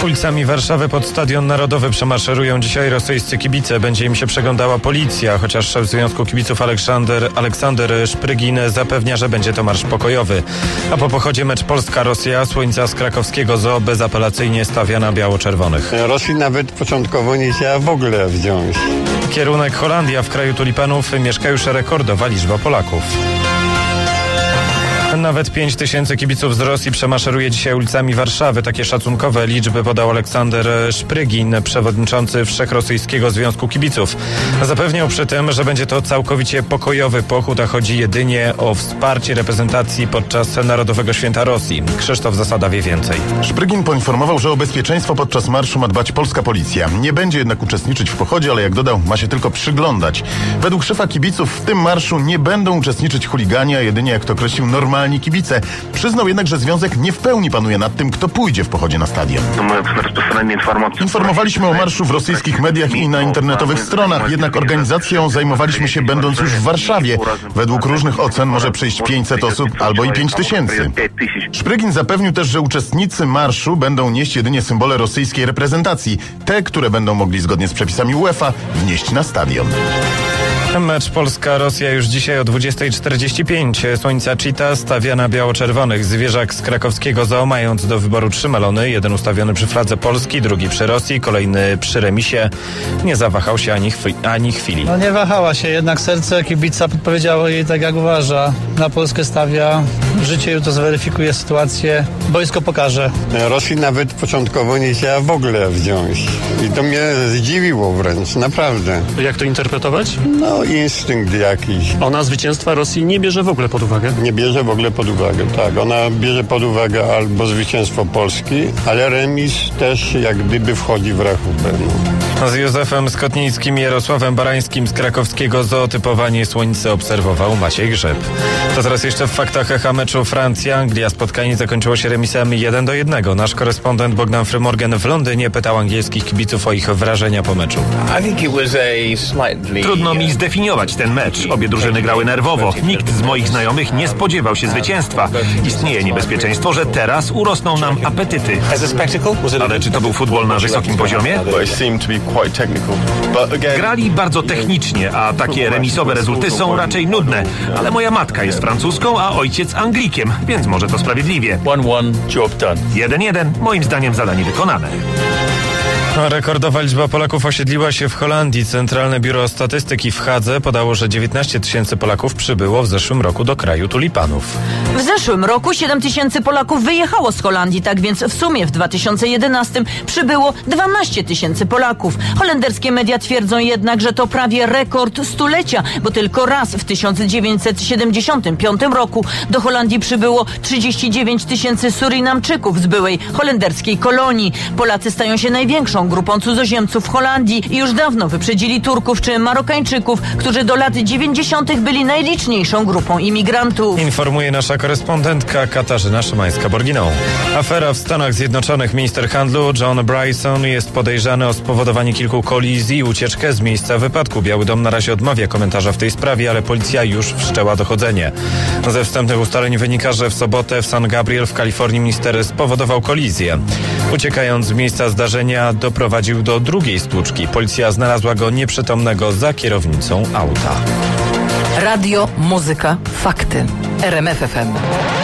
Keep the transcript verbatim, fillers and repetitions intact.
Ulicami Warszawy pod Stadion Narodowy przemaszerują dzisiaj rosyjscy kibice. Będzie im się przeglądała policja, chociaż szef Związku Kibiców Aleksander, Aleksander Szprygin zapewnia, że będzie to marsz pokojowy. A po pochodzie mecz Polska-Rosja Słońca z krakowskiego zoo bezapelacyjnie stawia na biało-czerwonych. Rosji nawet początkowo nie chciała w ogóle wziąć. Kierunek Holandia. W kraju tulipanów mieszka już rekordowa liczba Polaków. Nawet pięć tysięcy kibiców z Rosji przemaszeruje dzisiaj ulicami Warszawy. Takie szacunkowe liczby podał Aleksander Szprygin, przewodniczący Wszechrosyjskiego Związku Kibiców. Zapewniał przy tym, że będzie to całkowicie pokojowy pochód, a chodzi jedynie o wsparcie reprezentacji podczas Narodowego Święta Rosji. Krzysztof Zasada wie więcej. Szprygin poinformował, że o bezpieczeństwo podczas marszu ma dbać polska policja. Nie będzie jednak uczestniczyć w pochodzie, ale jak dodał, ma się tylko przyglądać. Według szefa kibiców w tym marszu nie będą uczestniczyć chuligani, a jedynie, jak to określił, normalni kibice. Przyznał jednak, że związek nie w pełni panuje nad tym, kto pójdzie w pochodzie na stadion. Informowaliśmy o marszu w rosyjskich mediach i na internetowych stronach, jednak organizacją zajmowaliśmy się będąc już w Warszawie. Według różnych ocen może przyjść pięćset osób albo i pięć tysięcy. Szprygin zapewnił też, że uczestnicy marszu będą nieść jedynie symbole rosyjskiej reprezentacji, te, które będą mogli zgodnie z przepisami UEFA wnieść na stadion. Mecz Polska-Rosja już dzisiaj o dwudziestej czterdzieści pięć. Słońca Cheetah stawia na biało-czerwonych. Zwierzak z krakowskiego zoo, mając do wyboru trzy melony. Jeden ustawiony przy fladze Polski, drugi przy Rosji, kolejny przy remisie. Nie zawahał się ani, chwi- ani chwili. No nie wahała się, jednak serce kibica podpowiedziało jej tak, jak uważa. Na Polskę stawia, życie jutro zweryfikuje sytuację, boisko pokaże. Rosji nawet początkowo nie chciała w ogóle wziąć. I to mnie zdziwiło wręcz, naprawdę. Jak to interpretować? No instynkt jakiś. Ona zwycięstwa Rosji nie bierze w ogóle pod uwagę? Nie bierze w ogóle pod uwagę, tak. Ona bierze pod uwagę albo zwycięstwo Polski, ale remis też jak gdyby wchodzi w rachubę. No. Z Józefem Skotnickim i Jarosławem Barańskim z krakowskiego zoo typowanie Słońce obserwował Maciej Grzyb. To teraz jeszcze w faktach echa meczu Francja-Anglia. Spotkanie zakończyło się remisem jeden do jednego. Nasz korespondent Bogdan Frymorgan w Londynie pytał angielskich kibiców o ich wrażenia po meczu. Trudno mi zdefiniować ten mecz. Obie drużyny grały nerwowo. Nikt z moich znajomych nie spodziewał się zwycięstwa. Istnieje niebezpieczeństwo, że teraz urosną nam apetyty. Ale czy to był futbol na wysokim poziomie? Grali bardzo technicznie, a takie remisowe rezulty są raczej nudne. Ale moja matka jest francuską, a ojciec Anglikiem, więc może to sprawiedliwie. jeden jeden, moim zdaniem zadanie wykonane. Rekordowa liczba Polaków osiedliła się w Holandii. Centralne Biuro Statystyki w Hadze podało, że dziewiętnaście tysięcy Polaków przybyło w zeszłym roku do kraju tulipanów. W zeszłym roku siedem tysięcy Polaków wyjechało z Holandii, tak więc w sumie w dwa tysiące jedenastym przybyło dwanaście tysięcy Polaków. Holenderskie media twierdzą jednak, że to prawie rekord stulecia, bo tylko raz w tysiąc dziewięćset siedemdziesiątym piątym roku do Holandii przybyło trzydzieści dziewięć tysięcy Surinamczyków z byłej holenderskiej kolonii. Polacy stają się największą grupą cudzoziemców w Holandii i już dawno wyprzedzili Turków czy Marokańczyków, którzy do lat dziewięćdziesiątych byli najliczniejszą grupą imigrantów. Informuje nasza korespondentka Katarzyna Szymańska-Borginą. Afera w Stanach Zjednoczonych. Minister handlu John Bryson jest podejrzany o spowodowanie kilku kolizji i ucieczkę z miejsca wypadku. Biały Dom na razie odmawia komentarza w tej sprawie, ale policja już wszczęła dochodzenie. Ze wstępnych ustaleń wynika, że w sobotę w San Gabriel w Kalifornii minister spowodował kolizję. Uciekając z miejsca zdarzenia doprowadził do drugiej stłuczki. Policja znalazła go nieprzytomnego za kierownicą auta. Radio, muzyka, fakty. R M F F M.